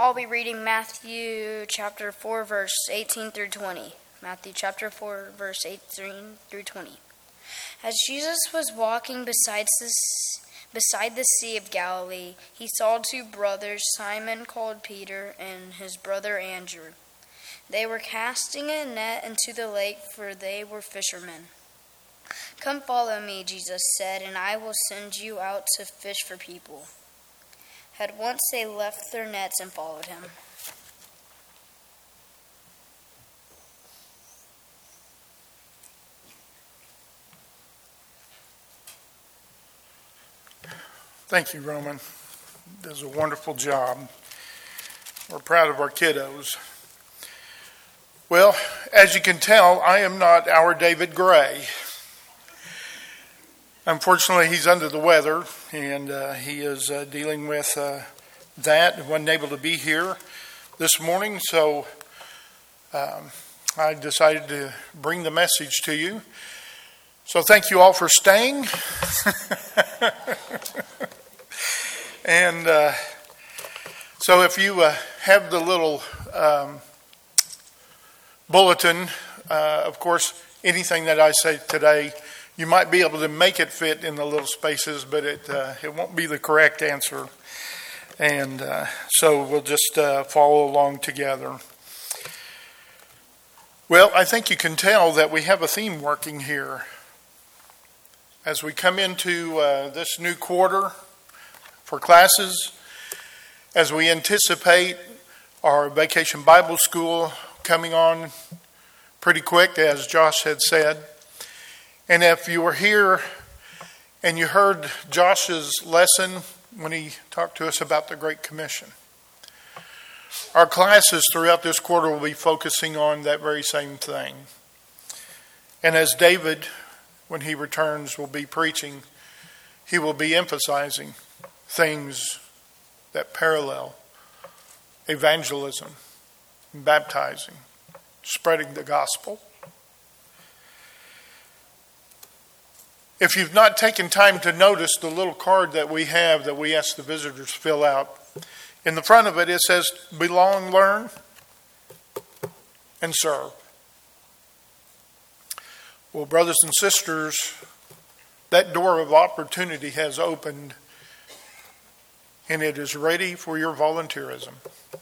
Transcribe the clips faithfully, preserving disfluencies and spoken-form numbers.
I'll be reading Matthew chapter four, verse eighteen through twenty. Matthew chapter four, verse eighteen through twenty. As Jesus was walking beside the, beside the Sea of Galilee, he saw two brothers, Simon called Peter and his brother Andrew. They were casting a net into the lake, for they were fishermen. "Come follow me," Jesus said, "and I will send you out to fish for people." At once they left their nets and followed him. Thank you, Roman. Does a wonderful job. We're proud of our kiddos. Well, as you can tell, I am not our David Gray. Unfortunately, he's under the weather, and uh, he is uh, dealing with uh, that and wasn't able to be here this morning. So um, I decided to bring the message to you. So thank you all for staying. and uh, so if you uh, have the little um, bulletin, uh, of course, anything that I say today, you might be able to make it fit in the little spaces, but it uh, it won't be the correct answer. And uh, so we'll just uh, follow along together. Well, I think you can tell that we have a theme working here. As we come into uh, this new quarter for classes, as we anticipate our Vacation Bible School coming on pretty quick, as Josh had said. And if you were here and you heard Josh's lesson when he talked to us about the Great Commission, our classes throughout this quarter will be focusing on that very same thing. And as David, when he returns, will be preaching, he will be emphasizing things that parallel evangelism, baptizing, spreading the gospel. If you've not taken time to notice the little card that we have that we ask the visitors to fill out, in the front of it, it says, belong, learn, and serve. Well, brothers and sisters, that door of opportunity has opened, and it is ready for your volunteerism.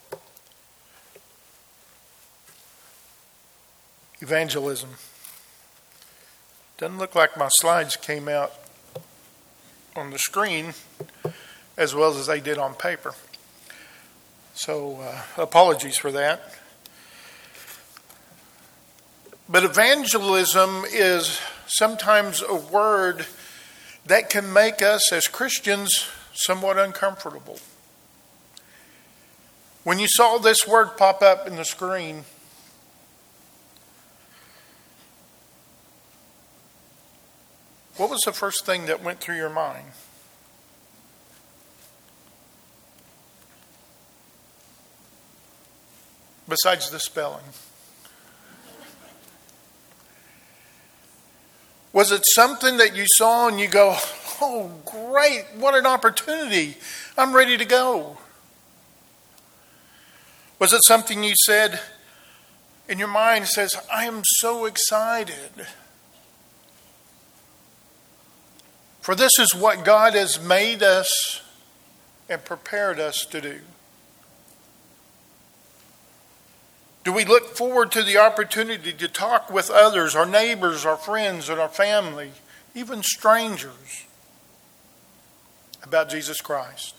Evangelism. Doesn't look like my slides came out on the screen as well as they did on paper. So uh, apologies for that. But evangelism is sometimes a word that can make us as Christians somewhat uncomfortable. When you saw this word pop up in the screen, what was the first thing that went through your mind? Besides the spelling. Was it something that you saw and you go, oh, great, what an opportunity. I'm ready to go. Was it something you said in your mind says, I am so excited. For this is what God has made us and prepared us to do. Do we look forward to the opportunity to talk with others, our neighbors, our friends, and our family, even strangers, about Jesus Christ?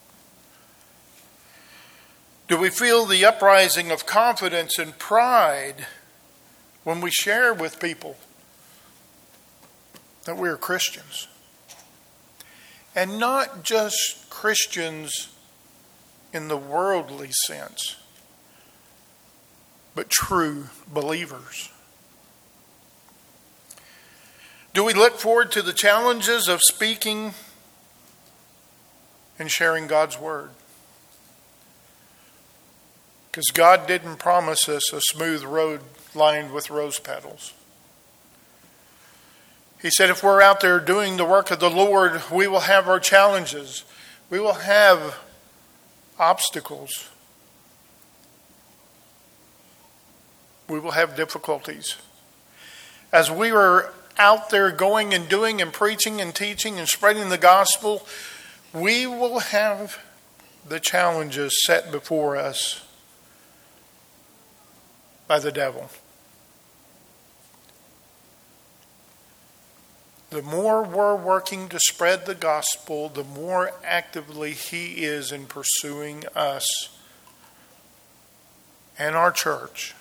Do we feel the uprising of confidence and pride when we share with people that we are Christians? And not just Christians in the worldly sense, but true believers. Do we look forward to the challenges of speaking and sharing God's word? Because God didn't promise us a smooth road lined with rose petals. He said if we're out there doing the work of the Lord, we will have our challenges. We will have obstacles. We will have difficulties. As we are out there going and doing and preaching and teaching and spreading the gospel, we will have the challenges set before us by the devil. The more we're working to spread the gospel, the more actively he is in pursuing us and our church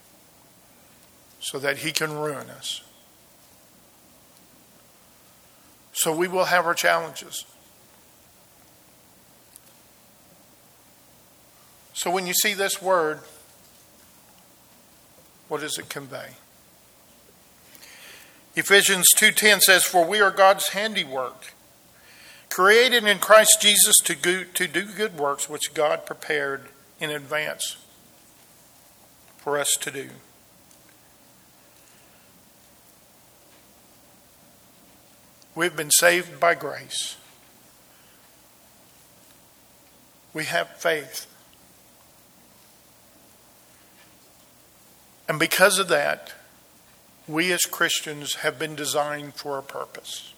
so that he can ruin us. So we will have our challenges. So when you see this word, what does it convey? Ephesians two ten says, "For we are God's handiwork, created in Christ Jesus to do, to do good works which God prepared in advance for us to do." We've been saved by grace. We have faith. And because of that, we as Christians have been designed for a purpose.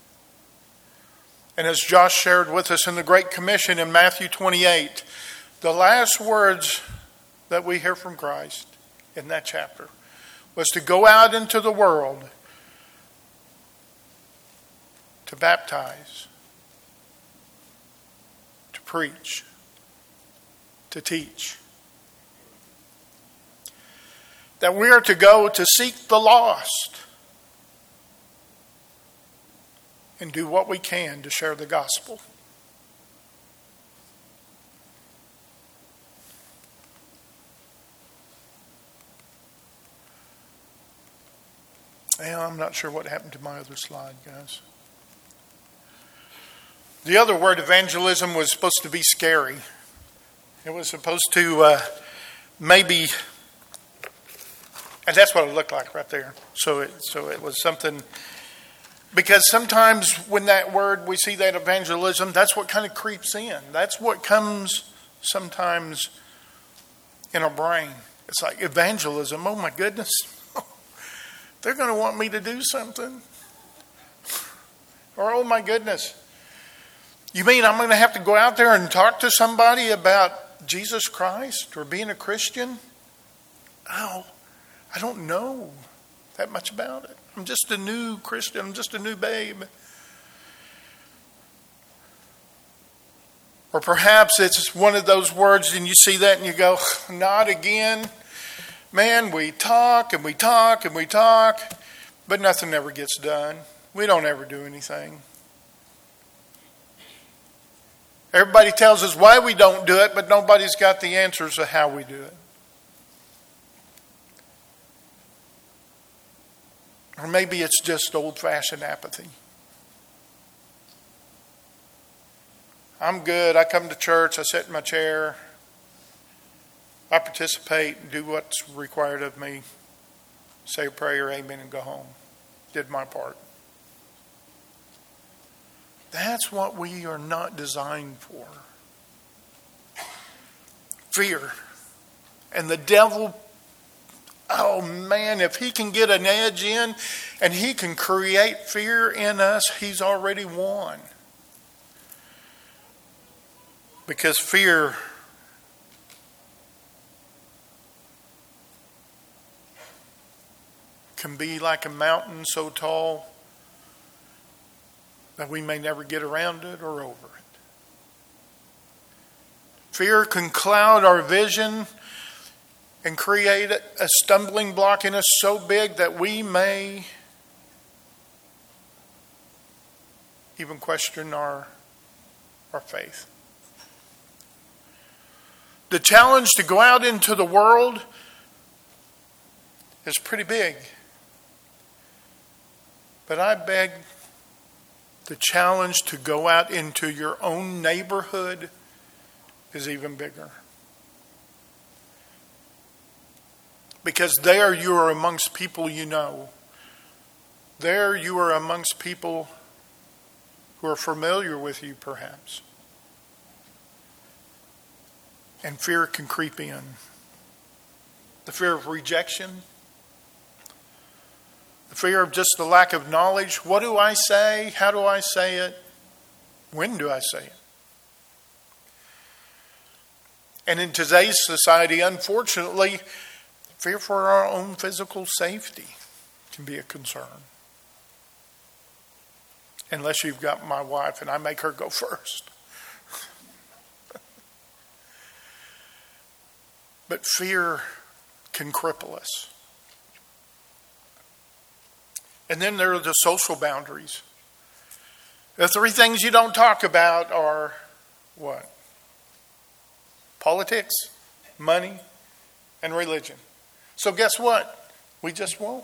And as Josh shared with us in the Great Commission in Matthew twenty-eight, the last words that we hear from Christ in that chapter was to go out into the world to baptize, to preach, to teach. That we are to go to seek the lost and do what we can to share the gospel. Well, I'm not sure what happened to my other slide, guys. The other word, evangelism, was supposed to be scary. It was supposed to uh, maybe... And that's what it looked like right there. So it, so it was something, because sometimes when that word, we see that evangelism, that's what kind of creeps in. That's what comes sometimes in our brain. It's like evangelism, oh my goodness. They're going to want me to do something. Or oh my goodness. You mean I'm going to have to go out there and talk to somebody about Jesus Christ or being a Christian? Oh, I don't know that much about it. I'm just a new Christian. I'm just a new babe. Or perhaps it's one of those words and you see that and you go, not again. Man, we talk and we talk and we talk, but nothing ever gets done. We don't ever do anything. Everybody tells us why we don't do it, but nobody's got the answers to how we do it. Or maybe it's just old-fashioned apathy. I'm good. I come to church. I sit in my chair. I participate and do what's required of me. Say a prayer, amen, and go home. Did my part. That's what we are not designed for. Fear. And the devil, oh man, if he can get an edge in and he can create fear in us, he's already won. Because fear can be like a mountain so tall that we may never get around it or over it. Fear can cloud our vision and create a stumbling block in us so big that we may even question our, our faith. The challenge to go out into the world is pretty big. But I beg, the challenge to go out into your own neighborhood is even bigger. Because there you are amongst people you know. There you are amongst people who are familiar with you, perhaps. And fear can creep in. the fear of rejection, the fear of just the lack of knowledge. What do I say? How do I say it? When do I say it? And in today's society, unfortunately, fear for our own physical safety can be a concern. Unless you've got my wife and I make her go first. But fear can cripple us. And then there are the social boundaries. The three things you don't talk about are what? Politics, money, and religion. So guess what? We just won't.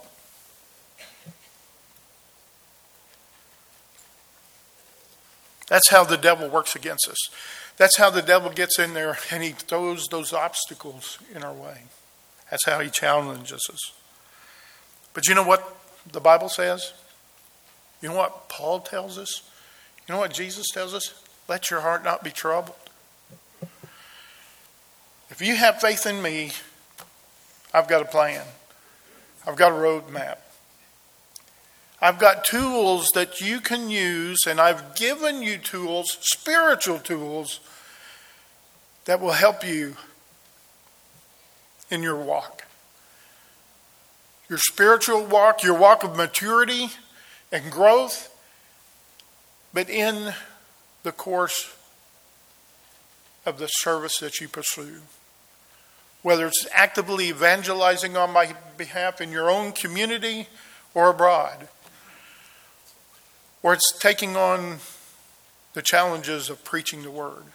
That's how the devil works against us. That's how the devil gets in there and he throws those obstacles in our way. That's how he challenges us. But you know what the Bible says? You know what Paul tells us? You know what Jesus tells us? Let your heart not be troubled. If you have faith in me, I've got a plan. I've got a roadmap. I've got tools that you can use, and I've given you tools, spiritual tools, that will help you in your walk. Your spiritual walk, your walk of maturity and growth, but in the course of the service that you pursue. Whether it's actively evangelizing on my behalf in your own community or abroad. Or it's taking on the challenges of preaching the word.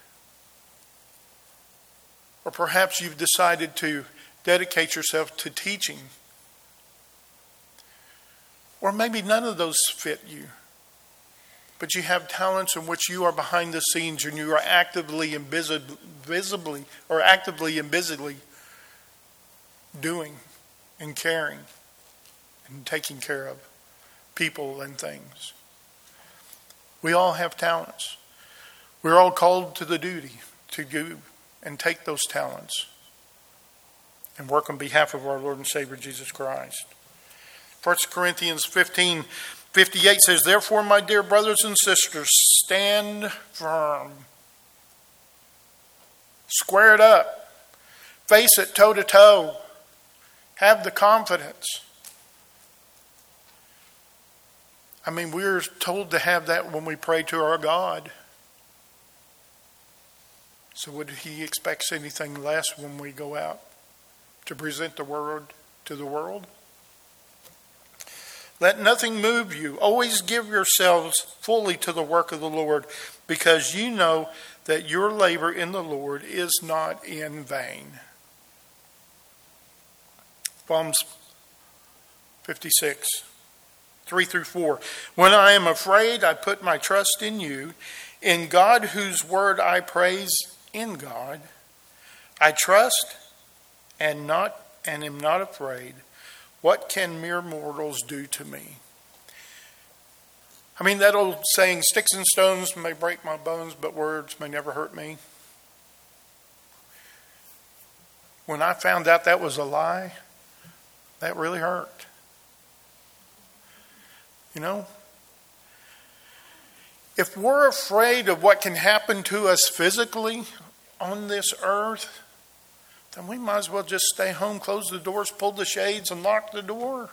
Or perhaps you've decided to dedicate yourself to teaching. Or maybe none of those fit you. But you have talents in which you are behind the scenes and you are actively and visibly or actively and busily doing and caring and taking care of people and things. We all have talents. We're all called to the duty to go and take those talents and work on behalf of our Lord and Savior Jesus Christ. First Corinthians fifteen fifty-eight says, "Therefore, my dear brothers and sisters, stand firm. Square it up. Face it toe to toe. Have the confidence." I mean, we're told to have that when we pray to our God. So would he expect anything less when we go out to present the word to the world? Let nothing move you. Always give yourselves fully to the work of the Lord, because you know that your labor in the Lord is not in vain. Psalms fifty-six, three through four. When I am afraid, I put my trust in you, in God whose word I praise, in God. I trust and not and am not afraid. What can mere mortals do to me? I mean, that old saying, sticks and stones may break my bones, but words may never hurt me. When I found out that was a lie, that really hurt. You know? If we're afraid of what can happen to us physically on this earth, then we might as well just stay home, close the doors, pull the shades, and lock the door.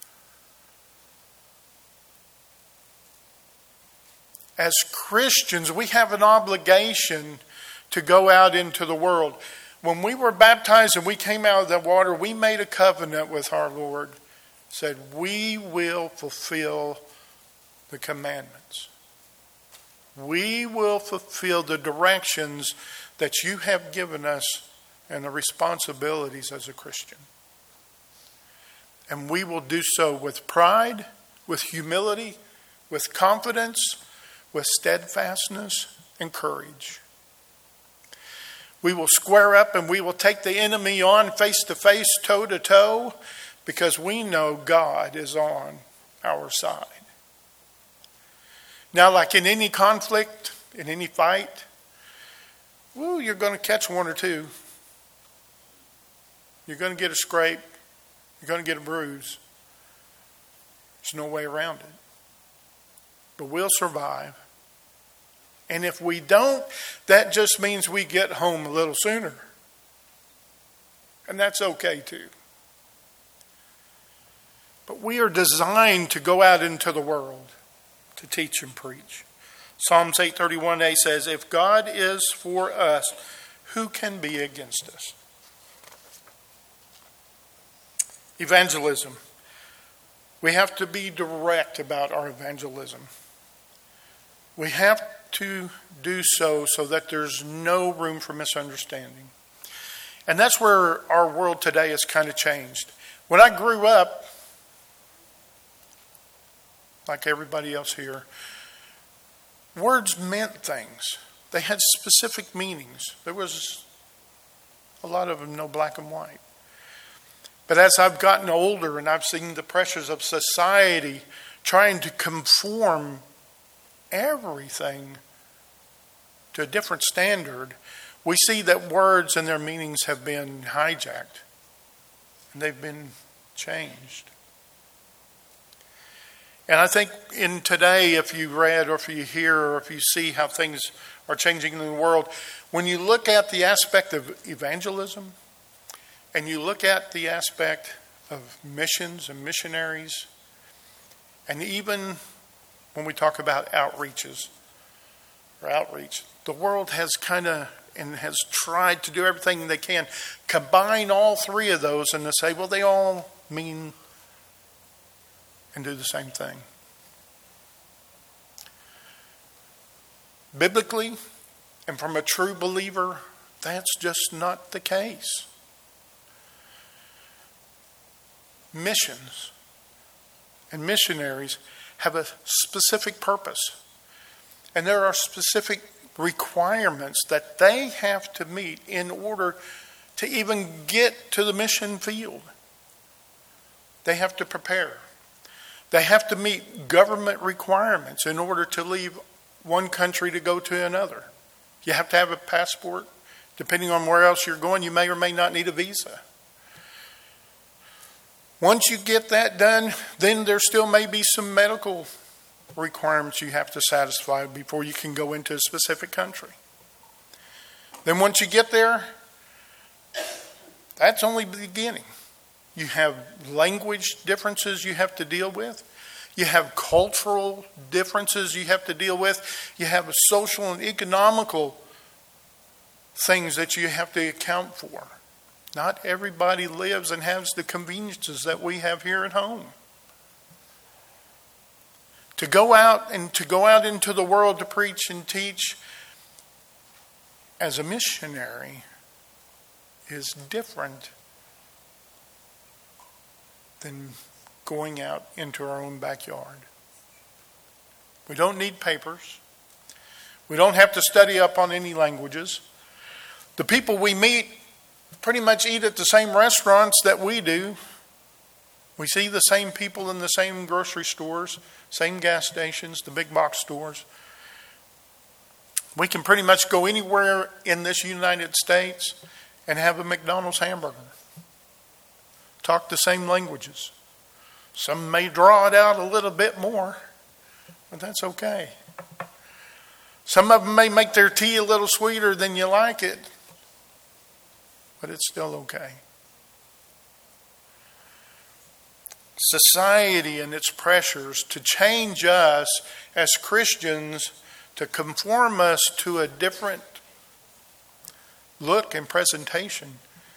As Christians, we have an obligation to go out into the world. When we were baptized and we came out of the water, we made a covenant with our Lord. Said, we will fulfill the commandments. We will fulfill the directions that you have given us and the responsibilities as a Christian. And we will do so with pride, with humility, with confidence, with steadfastness and courage. We will square up and we will take the enemy on face to face, toe to toe, because we know God is on our side. Now, like in any conflict, in any fight, woo, you're going to catch one or two. You're going to get a scrape. You're going to get a bruise. There's no way around it. But we'll survive. And if we don't, that just means we get home a little sooner. And that's okay too. But we are designed to go out into the world to teach and preach. Psalms eight thirty-one a says, if God is for us, who can be against us? Evangelism. We have to be direct about our evangelism. We have to do so so that there's no room for misunderstanding. And that's where our world today has kind of changed. When I grew up, like everybody else here, words meant things. They had specific meanings. There was a lot of them, no black and white. But as I've gotten older and I've seen the pressures of society trying to conform everything to a different standard, we see that words and their meanings have been hijacked and they've been changed. And I think in today, if you read or if you hear or if you see how things are changing in the world, when you look at the aspect of evangelism and you look at the aspect of missions and missionaries, and even when we talk about outreaches or outreach, the world has kind of and has tried to do everything they can, combine all three of those and to say, well, they all mean and do the same thing. Biblically, and from a true believer, that's just not the case. Missions and missionaries have a specific purpose. And there are specific requirements that they have to meet in order to even get to the mission field. They have to prepare. They have to meet government requirements in order to leave one country to go to another. You have to have a passport. Depending on where else you're going, you may or may not need a visa. Once you get that done, then there still may be some medical requirements you have to satisfy before you can go into a specific country. Then once you get there, that's only the beginning. You have language differences you have to deal with. You have cultural differences you have to deal with. You have social and economical things that you have to account for. Not everybody lives and has the conveniences that we have here at home. To go out and to go out into the world to preach and teach as a missionary is different than going out into our own backyard. We don't need papers. We don't have to study up on any languages. The people we meet pretty much eat at the same restaurants that we do. We see the same people in the same grocery stores, same gas stations, the big box stores. We can pretty much go anywhere in this United States and have a McDonald's hamburger. Talk the same languages. Some may draw it out a little bit more, but that's okay. Some of them may make their tea a little sweeter than you like it, but it's still okay. Society and its pressures to change us as Christians, to conform us to a different look and presentation,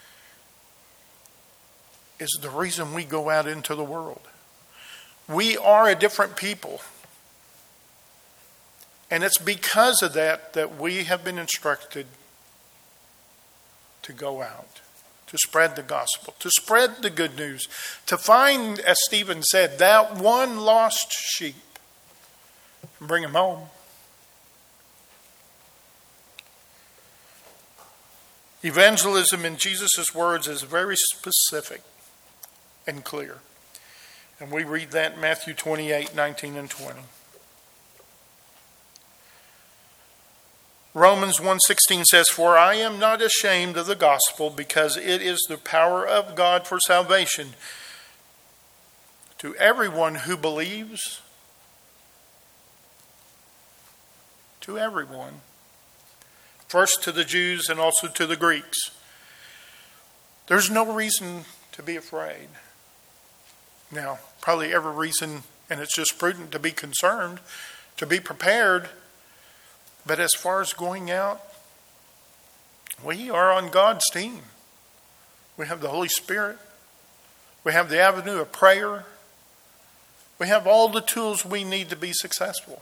is the reason we go out into the world. We are a different people. And it's because of that that we have been instructed to go out, to spread the gospel, to spread the good news, to find, as Stephen said, that one lost sheep and bring him home. Evangelism, in Jesus' words, is very specific and clear. And we read that in Matthew twenty-eight, nineteen and twenty. Romans one sixteen says, "For I am not ashamed of the gospel, because it is the power of God for salvation to everyone who believes." To everyone. First to the Jews and also to the Greeks. There's no reason to be afraid. Now, probably every reason, and it's just prudent to be concerned, to be prepared. But as far as going out, we are on God's team. We have the Holy Spirit. We have the avenue of prayer. We have all the tools we need to be successful.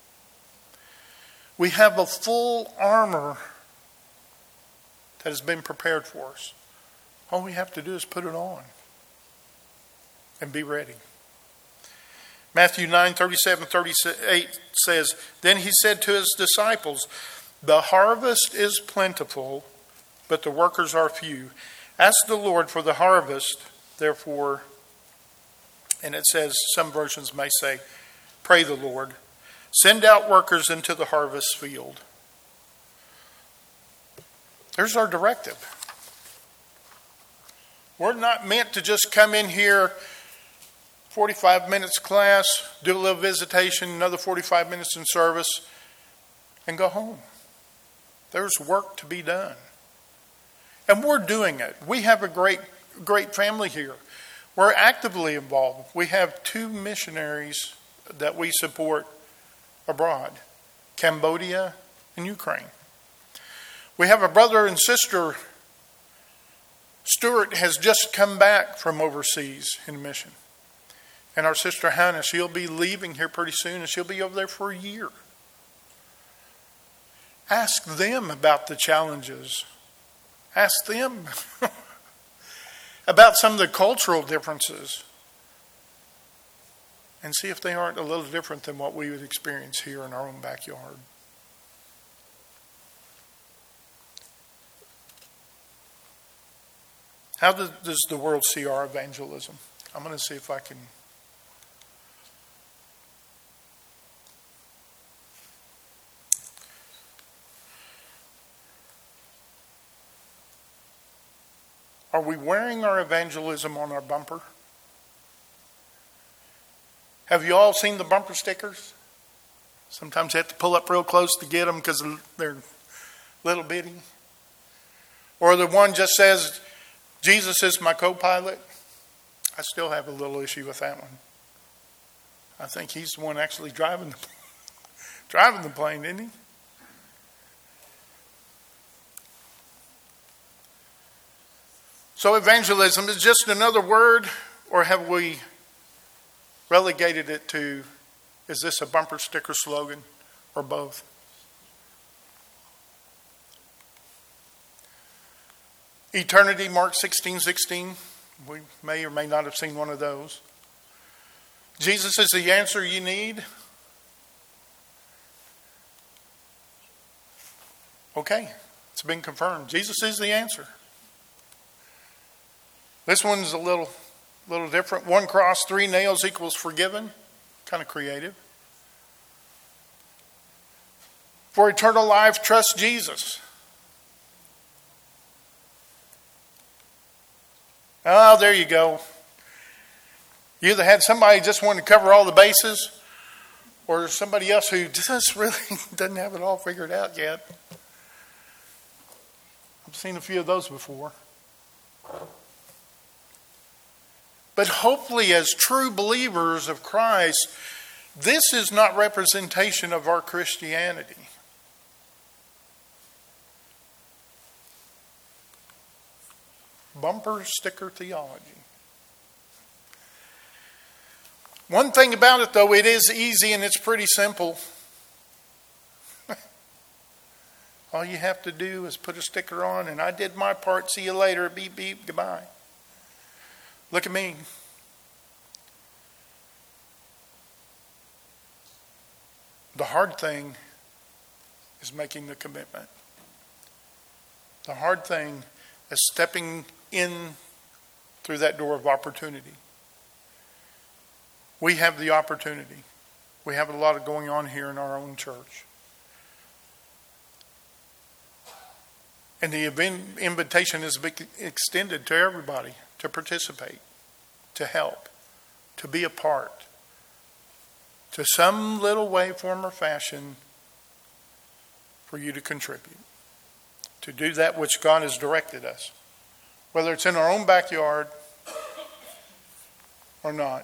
We have a full armor that has been prepared for us. All we have to do is put it on and be ready. Matthew nine, thirty-seven, thirty-eight says, "Then he said to his disciples, 'The harvest is plentiful, but the workers are few. Ask the Lord for the harvest, therefore,'" and it says, some versions may say, "Pray the Lord, send out workers into the harvest field." There's our directive. We're not meant to just come in here, forty-five minutes class, do a little visitation, another forty-five minutes in service, and go home. There's work to be done. And we're doing it. We have a great, great family here. We're actively involved. We have two missionaries that we support abroad, Cambodia and Ukraine. We have a brother and sister. Stuart has just come back from overseas in mission. And our sister Hannah, she'll be leaving here pretty soon, and she'll be over there for a year. Ask them about the challenges. Ask them about some of the cultural differences. And see if they aren't a little different than what we would experience here in our own backyard. How does the world see our evangelism? I'm going to see if I can. Are we wearing our evangelism on our bumper? Have you all seen the bumper stickers? Sometimes you have to pull up real close to get them because they're little bitty. Or the one just says, "Jesus is my co-pilot." I still have a little issue with that one. I think he's the one actually driving the, driving the plane, isn't he? So evangelism is just another word, or have we relegated it to, is this a bumper sticker slogan, or both? Eternity, Mark sixteen sixteen. We may or may not have seen one of those. Jesus is the answer you need. Okay, it's been confirmed. Jesus is the answer. This one's a little, little different. One cross, three nails equals forgiven. Kind of creative. For eternal life, trust Jesus. Oh, there you go. You either had somebody just wanting to cover all the bases, or somebody else who just really doesn't have it all figured out yet. I've seen a few of those before. But hopefully, as true believers of Christ, this is not representation of our Christianity. Bumper sticker theology. One thing about it, though, it is easy and it's pretty simple. All you have to do is put a sticker on, and I did my part. See you later. Beep, beep, goodbye. Look at me. The hard thing is making the commitment. The hard thing is stepping in through that door of opportunity. We have the opportunity. We have a lot of going on here in our own church. And the event, invitation is extended to everybody to participate, to help, to be a part, to some little way, form, or fashion for you to contribute, to do that which God has directed us, whether it's in our own backyard or not.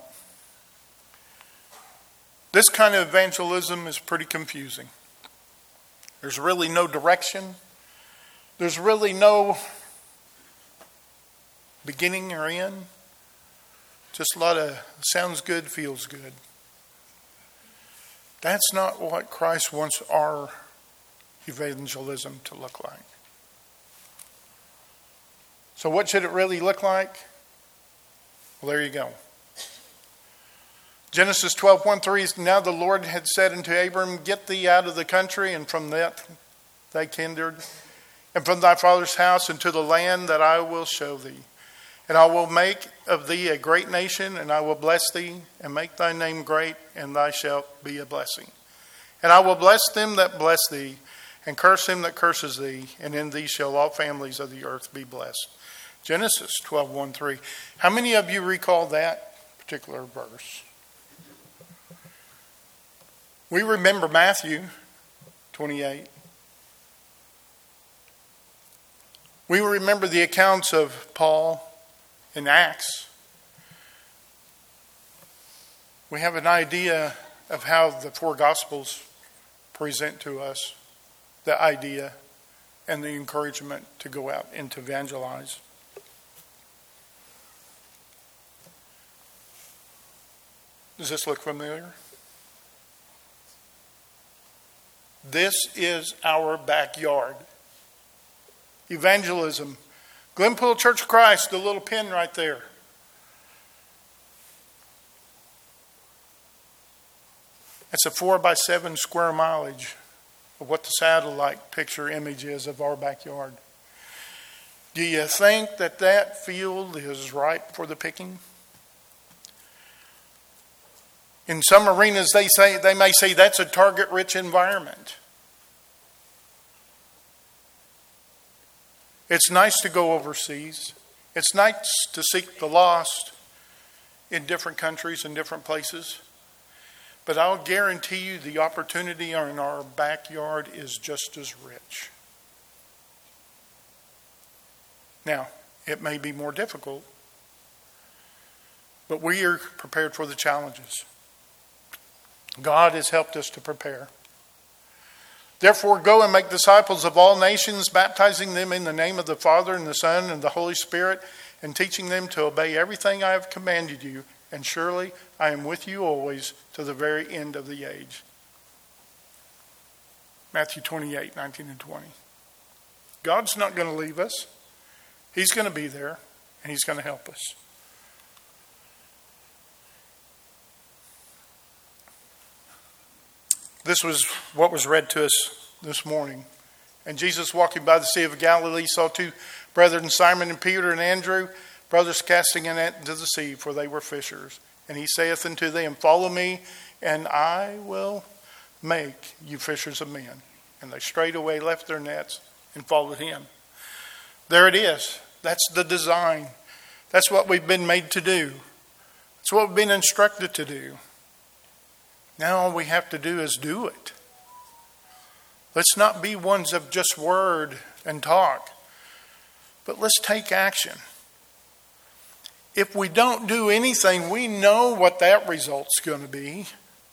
This kind of evangelism is pretty confusing. There's really no direction. There's really no beginning or end. Just a lot of sounds good, feels good. That's not what Christ wants our evangelism to look like. So what should it really look like? Well, there you go. Genesis twelve, one through three, now the Lord had said unto Abram, get thee out of the country and from that thy kindred, and from thy father's house into the land that I will show thee. And I will make of thee a great nation, and I will bless thee, and make thy name great, and thou shalt be a blessing. And I will bless them that bless thee, and curse him that curses thee, and in thee shall all families of the earth be blessed. Genesis twelve, one through three. How many of you recall that particular verse? We remember Matthew twenty-eight. We remember the accounts of Paul in Acts. We have an idea of how the four Gospels present to us the idea and the encouragement to go out and to evangelize. Does this look familiar? This is our backyard. Evangelism. Glenpool Church of Christ, the little pin right there. It's a four by seven square mileage of what the satellite picture image is of our backyard. Do you think that that field is ripe for the picking? In some arenas, they say they may say that's a target-rich environment. It's nice to go overseas. It's nice to seek the lost in different countries and different places. But I'll guarantee you the opportunity in our backyard is just as rich. Now, it may be more difficult, but we are prepared for the challenges. God has helped us to prepare. Therefore, go and make disciples of all nations, baptizing them in the name of the Father and the Son and the Holy Spirit, and teaching them to obey everything I have commanded you. And surely I am with you always to the very end of the age. Matthew twenty-eight, nineteen and twenty. God's not going to leave us. He's going to be there, and He's going to help us. This was what was read to us this morning. And Jesus, walking by the Sea of Galilee, saw two brethren, Simon and Peter and Andrew, brothers casting a net into the sea, for they were fishers. And he saith unto them, follow me, and I will make you fishers of men. And they straightway left their nets and followed him. There it is. That's the design. That's what we've been made to do. That's what we've been instructed to do. Now all we have to do is do it. Let's not be ones of just word and talk, but let's take action. If we don't do anything, we know what that result's going to be.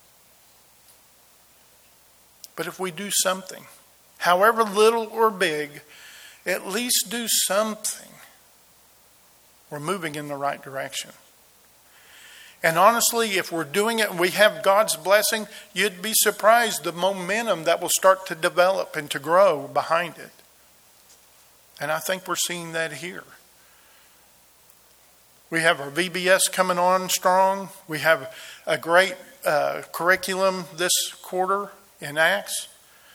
But if we do something, however little or big, at least do something, we're moving in the right direction. And honestly, if we're doing it and we have God's blessing, you'd be surprised the momentum that will start to develop and to grow behind it. And I think we're seeing that here. We have our V B S coming on strong. We have a great uh, curriculum this quarter in Acts.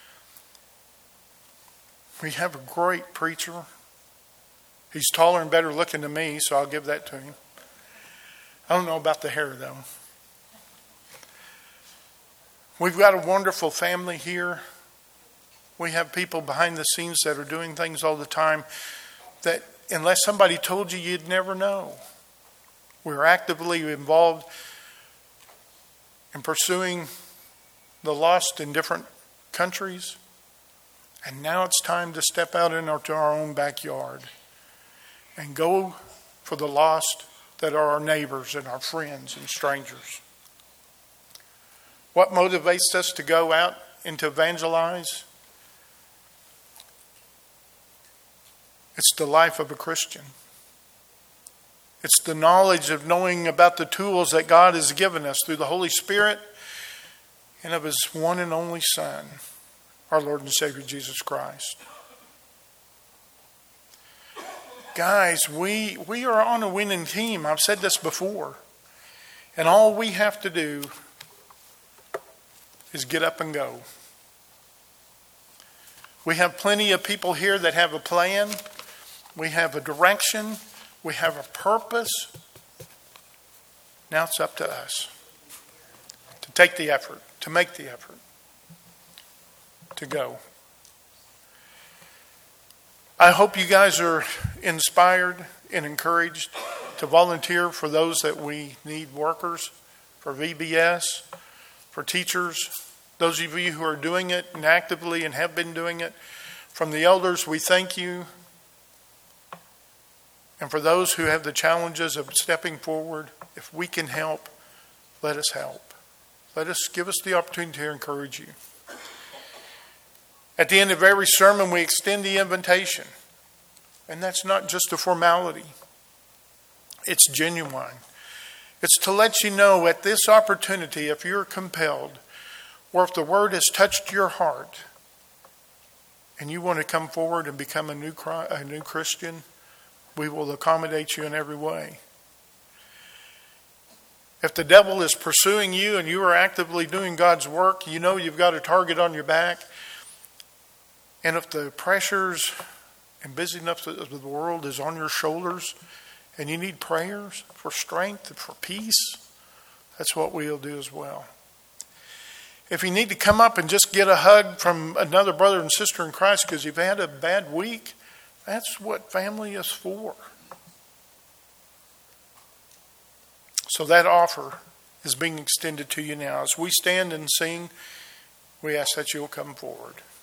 We have a great preacher. He's taller and better looking than me, so I'll give that to him. I don't know about the hair, though. We've got a wonderful family here. We have people behind the scenes that are doing things all the time that unless somebody told you, you'd never know. We're actively involved in pursuing the lost in different countries. And now it's time to step out into our own backyard and go for the lost that are our neighbors and our friends and strangers. What motivates us to go out and to evangelize? It's the life of a Christian. It's the knowledge of knowing about the tools that God has given us through the Holy Spirit and of His one and only Son, our Lord and Savior Jesus Christ. Guys, we, we are on a winning team. I've said this before. And all we have to do is get up and go. We have plenty of people here that have a plan. We have a direction. We have a purpose. Now it's up to us to take the effort, to make the effort, to go. I hope you guys are inspired and encouraged to volunteer for those that we need workers, for V B S, for teachers, those of you who are doing it and actively and have been doing it. From the elders, we thank you. And for those who have the challenges of stepping forward, if we can help, let us help. Let us give us the opportunity to encourage you. At the end of every sermon, we extend the invitation. And that's not just a formality. It's genuine. It's to let you know at this opportunity, if you're compelled, or if the word has touched your heart, and you want to come forward and become a new a new Christian, we will accommodate you in every way. If the devil is pursuing you and you are actively doing God's work, you know you've got a target on your back. And if the pressures and busyness of the world is on your shoulders and you need prayers for strength and for peace, that's what we'll do as well. If you need to come up and just get a hug from another brother and sister in Christ because you've had a bad week, that's what family is for. So that offer is being extended to you now. As we stand and sing, we ask that you'll come forward.